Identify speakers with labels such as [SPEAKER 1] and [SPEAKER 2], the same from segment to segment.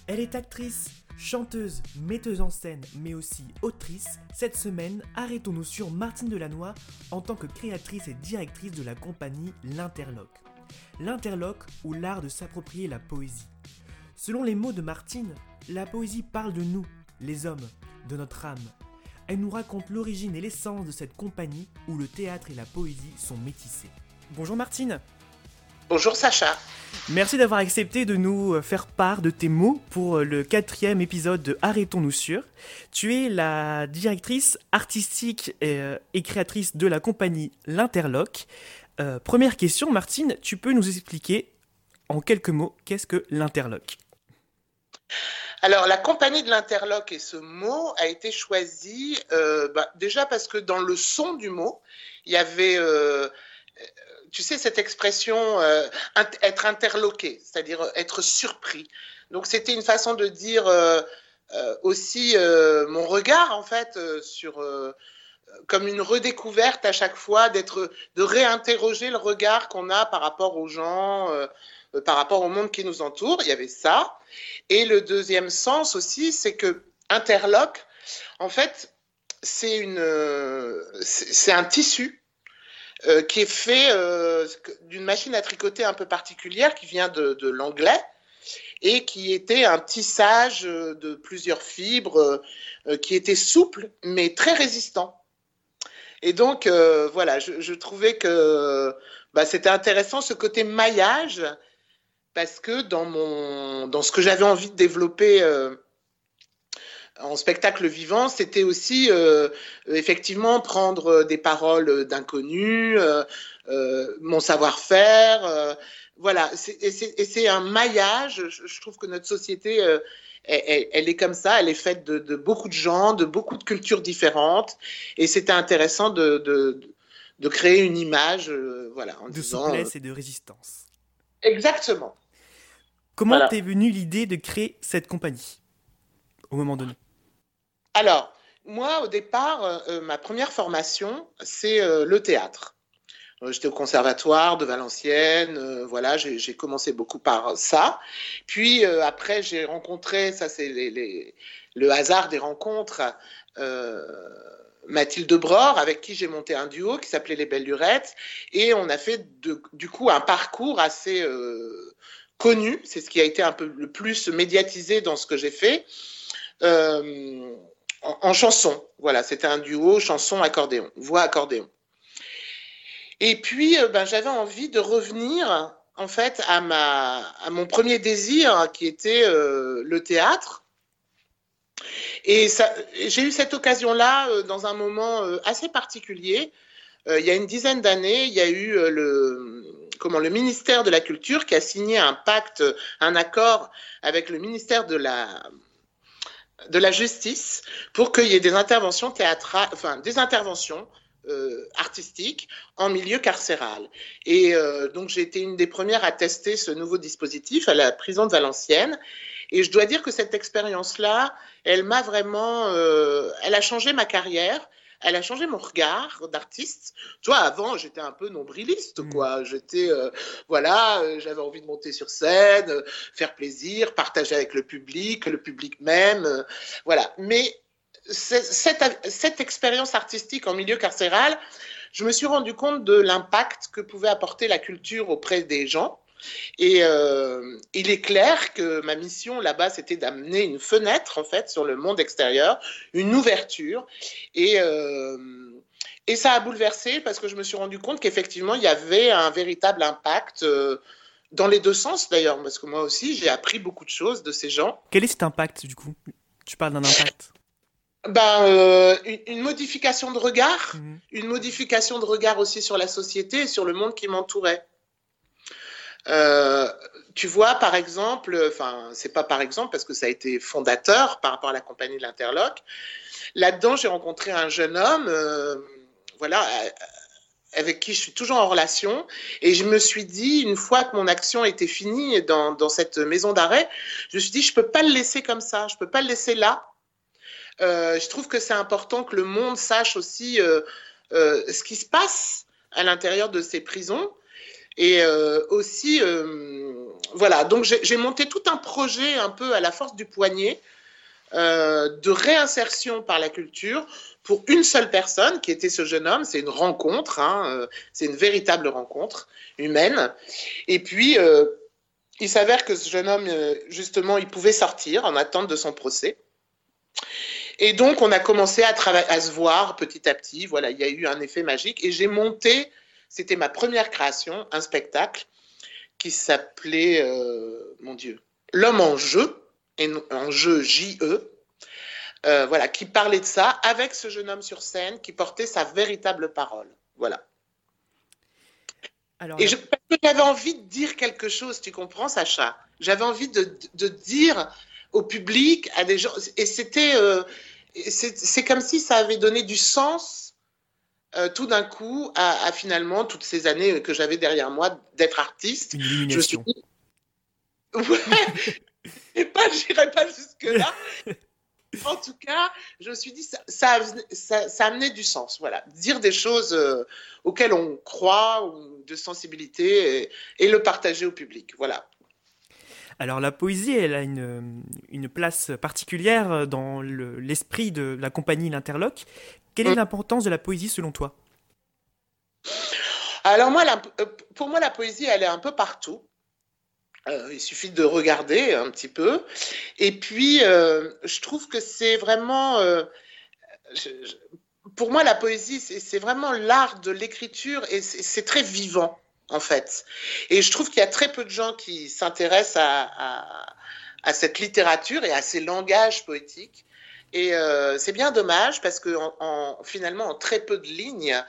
[SPEAKER 1] Elle est actrice, chanteuse, metteuse en scène, mais aussi autrice. Cette semaine, arrêtons-nous sur Martine Delannoy en tant que créatrice et directrice de la compagnie L'Interloque. L'Interloque ou l'art de s'approprier la poésie. Selon les mots de Martine, la poésie parle de nous, les hommes, de notre âme. Elle nous raconte l'origine et l'essence de cette compagnie où le théâtre et la poésie sont métissés. Bonjour Martine.
[SPEAKER 2] Bonjour Sacha.
[SPEAKER 1] Merci d'avoir accepté de nous faire part de tes mots pour le 4e épisode de Arrêtons-nous sur. Tu es la directrice artistique et créatrice de la compagnie L'Interloque. Première question, Martine, tu peux nous expliquer en quelques mots qu'est-ce que l'Interloque ?
[SPEAKER 2] Alors, la compagnie de l'Interloque et ce mot a été choisi déjà parce que dans le son du mot, il y avait, tu sais, cette expression être interloqué, c'est-à-dire être surpris. Donc, c'était une façon de dire aussi mon regard, en fait, sur comme une redécouverte à chaque fois, de réinterroger le regard qu'on a par rapport aux gens, par rapport au monde qui nous entoure. Il y avait ça. Et le deuxième sens aussi, c'est que interloque, en fait, c'est un tissu qui est fait d'une machine à tricoter un peu particulière qui vient de l'anglais et qui était un tissage de plusieurs fibres qui était souple mais très résistant. Et donc, voilà, je trouvais que c'était intéressant ce côté maillage parce que dans ce que j'avais envie de développer en spectacle vivant, c'était aussi effectivement prendre des paroles d'inconnus, mon savoir-faire. Voilà, c'est un maillage. Je trouve que notre société, elle est comme ça, elle est faite de beaucoup de gens, de beaucoup de cultures différentes. Et c'était intéressant de créer une image voilà, en
[SPEAKER 1] de
[SPEAKER 2] disant,
[SPEAKER 1] souplesse et de résistance.
[SPEAKER 2] Exactement.
[SPEAKER 1] Comment
[SPEAKER 2] Voilà.
[SPEAKER 1] t'es venue l'idée de créer cette compagnie au moment donné ?
[SPEAKER 2] Alors, moi, au départ, ma première formation, c'est le théâtre. J'étais au conservatoire de Valenciennes, voilà, j'ai commencé beaucoup par ça. Puis après, j'ai rencontré, ça c'est le hasard des rencontres, Mathilde Bror, avec qui j'ai monté un duo qui s'appelait Les Belles Lurettes, et on a fait du coup un parcours assez connu, c'est ce qui a été un peu le plus médiatisé dans ce que j'ai fait, en chanson. Voilà, c'était un duo chanson-accordéon, voix-accordéon. Et puis, j'avais envie de revenir, en fait, à mon premier désir, qui était le théâtre. Et j'ai eu cette occasion-là dans un moment assez particulier. Il y a une dizaine d'années, il y a eu le ministère de la Culture qui a signé un pacte, un accord avec le ministère de la Justice pour qu'il y ait des interventions artistiques en milieu carcéral. Et donc, j'ai été une des premières à tester ce nouveau dispositif à la prison de Valenciennes. Et je dois dire que cette expérience-là, elle m'a vraiment... elle a changé ma carrière. Elle a changé mon regard d'artiste. Tu vois, avant, j'étais un peu nombriliste, quoi. J'étais, j'avais envie de monter sur scène, faire plaisir, partager avec le public même, voilà. Mais cette expérience artistique en milieu carcéral, je me suis rendu compte de l'impact que pouvait apporter la culture auprès des gens. Et il est clair que ma mission là-bas, c'était d'amener une fenêtre, en fait, sur le monde extérieur, une ouverture. Et ça a bouleversé parce que je me suis rendu compte qu'effectivement, il y avait un véritable impact dans les deux sens, d'ailleurs, parce que moi aussi, j'ai appris beaucoup de choses de ces gens.
[SPEAKER 1] Quel est cet impact, du coup ? Tu parles d'un impact ?
[SPEAKER 2] Une modification de regard, une modification de regard aussi sur la société et sur le monde qui m'entourait. Tu vois, par exemple, c'est pas par exemple parce que ça a été fondateur par rapport à la compagnie de l'Interloque. Là-dedans, j'ai rencontré un jeune homme, avec qui je suis toujours en relation, et je me suis dit, une fois que mon action était finie dans cette maison d'arrêt, je me suis dit, je peux pas le laisser comme ça, je peux pas le laisser là. Je trouve que c'est important que le monde sache aussi ce qui se passe à l'intérieur de ces prisons. Et aussi, voilà, donc j'ai monté tout un projet un peu à la force du poignet de réinsertion par la culture pour une seule personne qui était ce jeune homme. C'est une rencontre, hein, c'est une véritable rencontre humaine. Et puis, il s'avère que ce jeune homme, justement, il pouvait sortir en attente de son procès. Et donc, on a commencé à se voir petit à petit. Voilà, il y a eu un effet magique. Et j'ai monté, c'était ma première création, un spectacle qui s'appelait, mon Dieu, L'homme en jeu, en jeu J-E, voilà, qui parlait de ça avec ce jeune homme sur scène qui portait sa véritable parole. Voilà.
[SPEAKER 1] Alors,
[SPEAKER 2] Et parce que j'avais envie de dire quelque chose, tu comprends, Sacha? J'avais envie de dire au public, à des gens, et c'est comme si ça avait donné du sens tout d'un coup à finalement toutes ces années que j'avais derrière moi d'être artiste.
[SPEAKER 1] une illumination.
[SPEAKER 2] Ouais, j'irai pas jusque-là. En tout cas, je me suis dit, ça amenait du sens, voilà. Dire des choses auxquelles on croit, ou de sensibilité, et le partager au public, voilà.
[SPEAKER 1] Alors la poésie, elle a une place particulière dans l'esprit de la compagnie L'Interloc. Quelle est l'importance de la poésie selon toi?
[SPEAKER 2] Alors moi, pour moi, la poésie, elle est un peu partout. Il suffit de regarder un petit peu. Et puis, je trouve que c'est vraiment... pour moi, la poésie, c'est vraiment l'art de l'écriture et c'est très vivant, en fait. Et je trouve qu'il y a très peu de gens qui s'intéressent à cette littérature et à ces langages poétiques. Et c'est bien dommage parce que finalement, en très peu de lignes,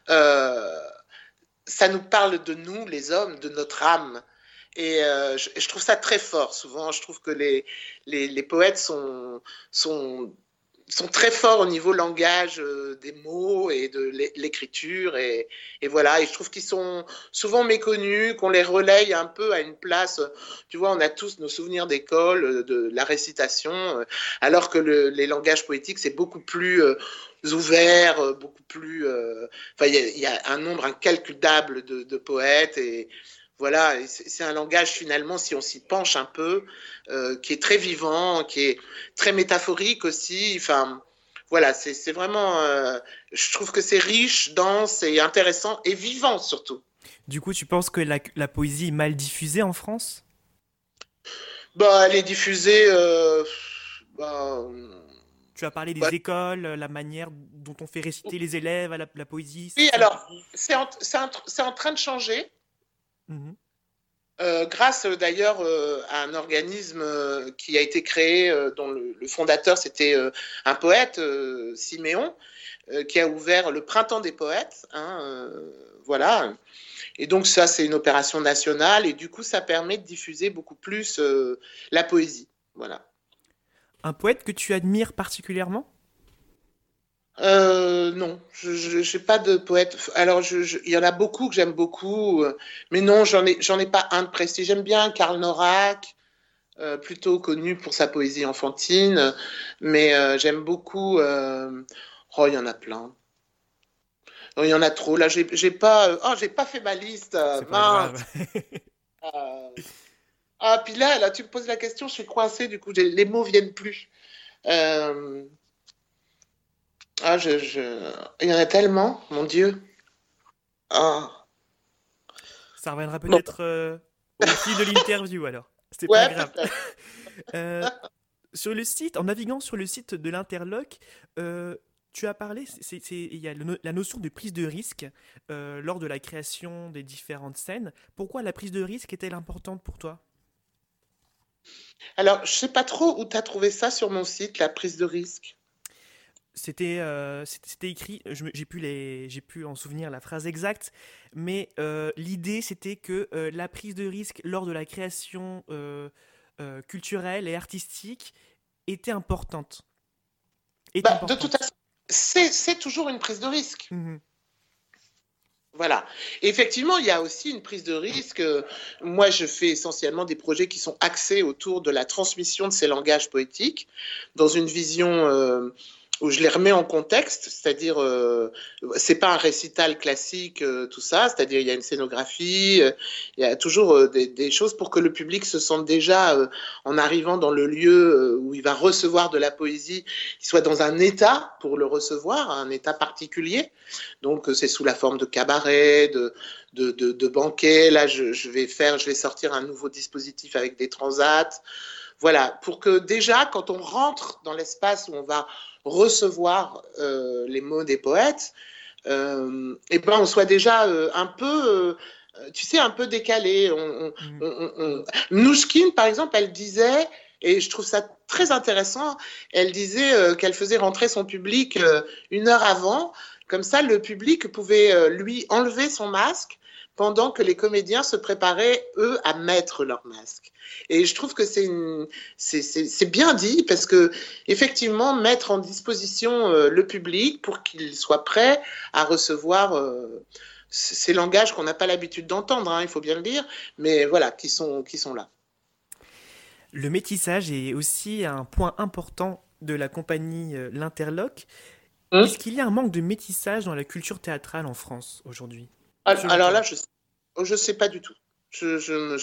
[SPEAKER 2] ça nous parle de nous, les hommes, de notre âme. Et je trouve ça très fort. Souvent, je trouve que les poètes sont très forts au niveau langage des mots et de l'écriture. Et voilà. Et je trouve qu'ils sont souvent méconnus, qu'on les relaye un peu à une place. Tu vois, on a tous nos souvenirs d'école, de la récitation, alors que les langages poétiques, c'est beaucoup plus ouvert, beaucoup plus... Enfin, il y a un nombre incalculable de poètes et... Voilà, c'est un langage finalement, si on s'y penche un peu, qui est très vivant, qui est très métaphorique aussi. Enfin, voilà, c'est vraiment, je trouve que c'est riche, dense et intéressant et vivant surtout.
[SPEAKER 1] Du coup, tu penses que la poésie est mal diffusée en France?
[SPEAKER 2] Bah, elle est diffusée, bah,
[SPEAKER 1] Tu as parlé
[SPEAKER 2] bah,
[SPEAKER 1] des écoles, la manière dont on fait réciter les élèves à la poésie,
[SPEAKER 2] oui,
[SPEAKER 1] ça...
[SPEAKER 2] alors, c'est en train de changer.
[SPEAKER 1] Mhm.
[SPEAKER 2] Grâce d'ailleurs à un organisme qui a été créé, dont le fondateur c'était un poète, Siméon, qui a ouvert le Printemps des poètes. Hein, voilà. Et donc ça, c'est une opération nationale et du coup, ça permet de diffuser beaucoup plus la poésie. Voilà.
[SPEAKER 1] Un poète que tu admires particulièrement?
[SPEAKER 2] Non, je n'ai pas de poète. Alors, il y en a beaucoup que j'aime beaucoup, mais non, j'en ai pas un de précis. J'aime bien Karl Norak, plutôt connu pour sa poésie enfantine, mais j'aime beaucoup. Oh, il y en a plein. Oh, il y en a trop. Là, j'ai pas fait ma liste.
[SPEAKER 1] C'est pas
[SPEAKER 2] Mince.
[SPEAKER 1] grave.
[SPEAKER 2] Euh, ah, puis là, tu me poses la question, je suis coincée. Du coup, les mots viennent plus. Euh, Ah, il y en a tellement, mon Dieu. Ah,
[SPEAKER 1] Ça reviendra
[SPEAKER 2] non.
[SPEAKER 1] peut-être au fil de l'interview alors. C'est pas
[SPEAKER 2] Ouais,
[SPEAKER 1] grave.
[SPEAKER 2] peut-être.
[SPEAKER 1] Euh, sur le site, en naviguant sur le site de l'Interloc, tu as parlé, il y a la notion de prise de risque lors de la création des différentes scènes. Pourquoi la prise de risque est-elle importante pour toi?
[SPEAKER 2] Alors, je sais pas trop où tu as trouvé ça sur mon site, la prise de risque.
[SPEAKER 1] C'était écrit, j'ai pu en souvenir la phrase exacte, mais l'idée c'était que la prise de risque lors de la création culturelle et artistique était importante. Est
[SPEAKER 2] Bah, de toute
[SPEAKER 1] importante.
[SPEAKER 2] façon, c'est toujours une prise de risque.
[SPEAKER 1] Mhm.
[SPEAKER 2] Voilà. Et effectivement, il y a aussi une prise de risque. Moi, je fais essentiellement des projets qui sont axés autour de la transmission de ces langages poétiques dans une vision où je les remets en contexte, c'est-à-dire c'est pas un récital classique tout ça, c'est-à-dire il y a une scénographie, il y a toujours des choses pour que le public se sente déjà en arrivant dans le lieu où il va recevoir de la poésie, il soit dans un état pour le recevoir, un état particulier. Donc c'est sous la forme de cabaret, de banquet. Là je vais sortir un nouveau dispositif avec des transats. Voilà, pour que déjà, quand on rentre dans l'espace où on va recevoir les mots des poètes, et ben on soit déjà un peu, tu sais, un peu décalé. Mnouchkine, par exemple, elle disait, et je trouve ça très intéressant, elle disait qu'elle faisait rentrer son public 1 heure avant, comme ça le public pouvait lui enlever son masque pendant que les comédiens se préparaient, eux, à mettre leur masque. Et je trouve que c'est bien dit, parce que effectivement, mettre en disposition le public pour qu'il soit prêt à recevoir ces langages qu'on n'a pas l'habitude d'entendre, hein, il faut bien le dire, mais voilà, qui sont là.
[SPEAKER 1] Le métissage est aussi un point important de la compagnie L'Interloc. Est-ce qu'il y a un manque de métissage dans la culture théâtrale en France aujourd'hui?
[SPEAKER 2] Alors là, je sais pas du tout. Je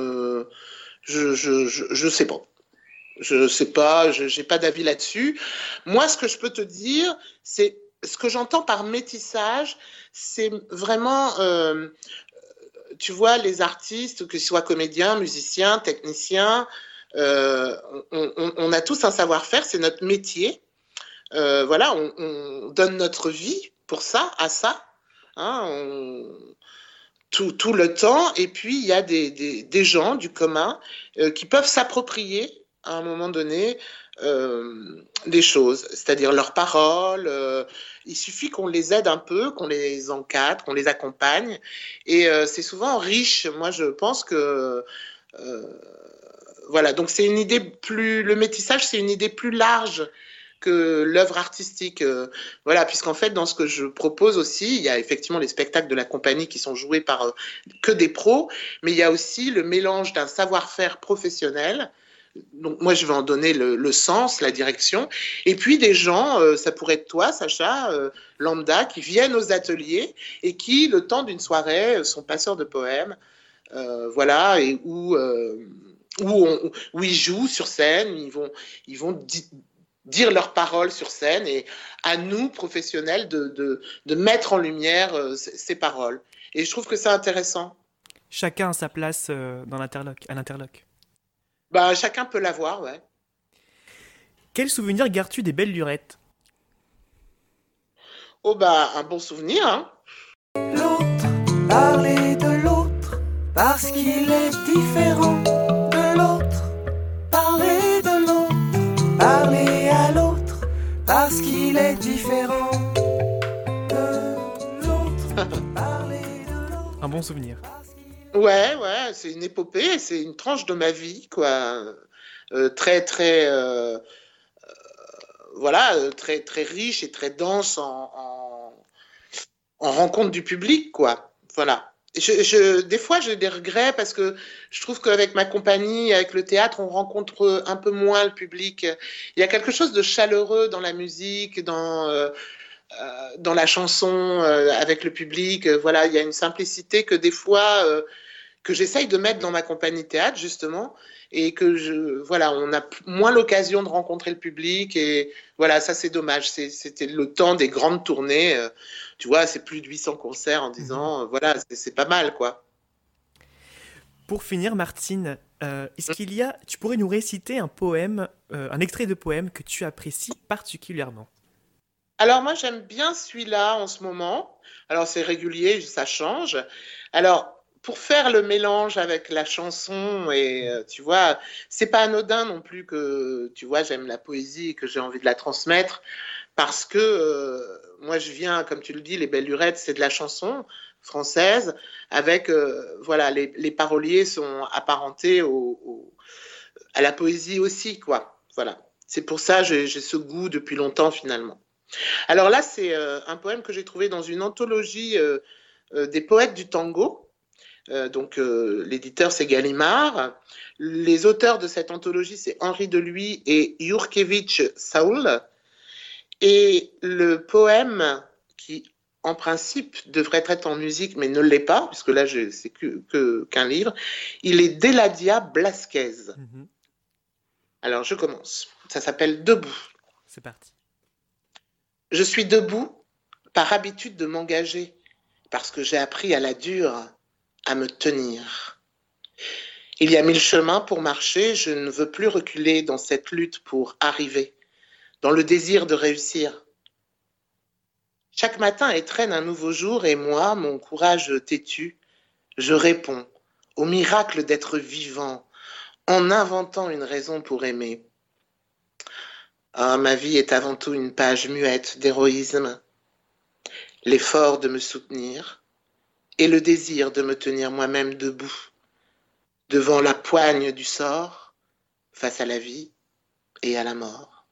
[SPEAKER 2] sais pas. Je sais pas, j'ai pas d'avis là-dessus. Moi, ce que je peux te dire, c'est ce que j'entends par métissage, c'est vraiment, tu vois, les artistes, que ce soit comédiens, musiciens, techniciens, on a tous un savoir-faire, c'est notre métier. Voilà, on donne notre vie pour ça, à ça. Hein, tout le temps, et puis il y a des gens du commun qui peuvent s'approprier à un moment donné des choses, c'est-à-dire leurs paroles. Il suffit qu'on les aide un peu, qu'on les encadre, qu'on les accompagne, et c'est souvent riche. Moi, je pense que voilà, donc c'est une idée plus, le métissage, c'est une idée plus large que l'œuvre artistique. Voilà, puisqu'en fait, dans ce que je propose aussi, il y a effectivement les spectacles de la compagnie qui sont joués par que des pros, mais il y a aussi le mélange d'un savoir-faire professionnel. Donc moi, je vais en donner le sens, la direction, et puis des gens, ça pourrait être toi, Sacha, lambda, qui viennent aux ateliers et qui, le temps d'une soirée, sont passeurs de poèmes, voilà, et où ils jouent sur scène, ils vont dire leurs paroles sur scène, et à nous, professionnels, de mettre en lumière ces paroles. Et je trouve que c'est intéressant.
[SPEAKER 1] Chacun a sa place à l'Interloc.
[SPEAKER 2] Bah, chacun peut l'avoir, ouais.
[SPEAKER 1] Quel souvenir gardes-tu des belles lurettes?
[SPEAKER 2] Oh bah, un bon souvenir, hein.
[SPEAKER 3] L'autre, parler de l'autre, parce qu'il est différent de l'autre. Parler de l'autre, parler à l'autre, parce qu'il est différent de l'autre. Parler de l'autre.
[SPEAKER 1] Un bon souvenir.
[SPEAKER 2] Ouais, c'est une épopée, c'est une tranche de ma vie, quoi. Très, très, voilà, très, très riche et très dense en rencontre du public, quoi. Voilà. Des fois, j'ai des regrets parce que je trouve qu'avec ma compagnie, avec le théâtre, on rencontre un peu moins le public. Il y a quelque chose de chaleureux dans la musique, dans la chanson, avec le public. Voilà, il y a une simplicité que des fois, que j'essaye de mettre dans ma compagnie théâtre, justement, et que voilà, on a moins l'occasion de rencontrer le public, et voilà, ça c'est dommage. C'était le temps des grandes tournées. Tu vois, c'est plus de 800 concerts en 10 ans. Voilà, c'est pas mal, quoi.
[SPEAKER 1] Pour finir, Martine, tu pourrais nous réciter un poème, un extrait de poème que tu apprécies particulièrement?
[SPEAKER 2] Alors moi, j'aime bien celui-là en ce moment. Alors c'est régulier, ça change. Alors, pour faire le mélange avec la chanson, et tu vois, c'est pas anodin non plus que, tu vois, j'aime la poésie et que j'ai envie de la transmettre, parce que moi je viens, comme tu le dis, les Belles Lurettes, c'est de la chanson française, avec, voilà, les paroliers sont apparentés à la poésie aussi, quoi. Voilà. C'est pour ça que j'ai ce goût depuis longtemps, finalement. Alors là, c'est un poème que j'ai trouvé dans une anthologie des poètes du tango. Donc l'éditeur, c'est Gallimard. Les auteurs de cette anthologie, c'est Henri Deluy et Jurkevich Saul. Et le poème qui, en principe, devrait être en musique, mais ne l'est pas, puisque là, c'est qu'un livre, il est d'Eladia Blasquez.
[SPEAKER 1] Mhm.
[SPEAKER 2] Alors, je commence. Ça s'appelle « Debout ».
[SPEAKER 1] C'est parti.
[SPEAKER 2] Je suis debout par habitude de m'engager, parce que j'ai appris à la dure à me tenir. Il y a 1000 chemins pour marcher, je ne veux plus reculer dans cette lutte pour arriver, dans le désir de réussir. Chaque matin étrenne un nouveau jour et moi, mon courage têtu, je réponds au miracle d'être vivant en inventant une raison pour aimer. Ah, ma vie est avant tout une page muette d'héroïsme, l'effort de me soutenir et le désir de me tenir moi-même debout, devant la poigne du sort, face à la vie et à la mort.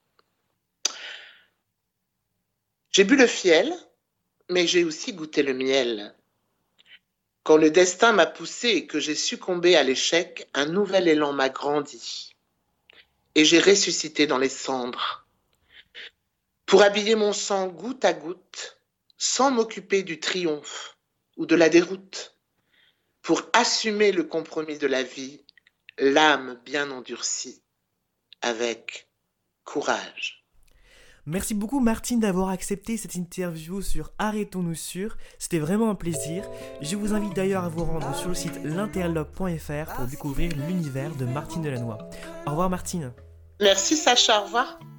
[SPEAKER 2] J'ai bu le fiel, mais j'ai aussi goûté le miel. Quand le destin m'a poussé et que j'ai succombé à l'échec, un nouvel élan m'a grandi et j'ai ressuscité dans les cendres pour habiller mon sang goutte à goutte sans m'occuper du triomphe ou de la déroute, pour assumer le compromis de la vie, l'âme bien endurcie, avec courage.
[SPEAKER 1] Merci beaucoup Martine d'avoir accepté cette interview sur Arrêtons-nous sur. C'était vraiment un plaisir. Je vous invite d'ailleurs à vous rendre sur le site l'interloc.fr pour découvrir l'univers de Martine Delannoy. Au revoir Martine.
[SPEAKER 2] Merci Sacha, au revoir.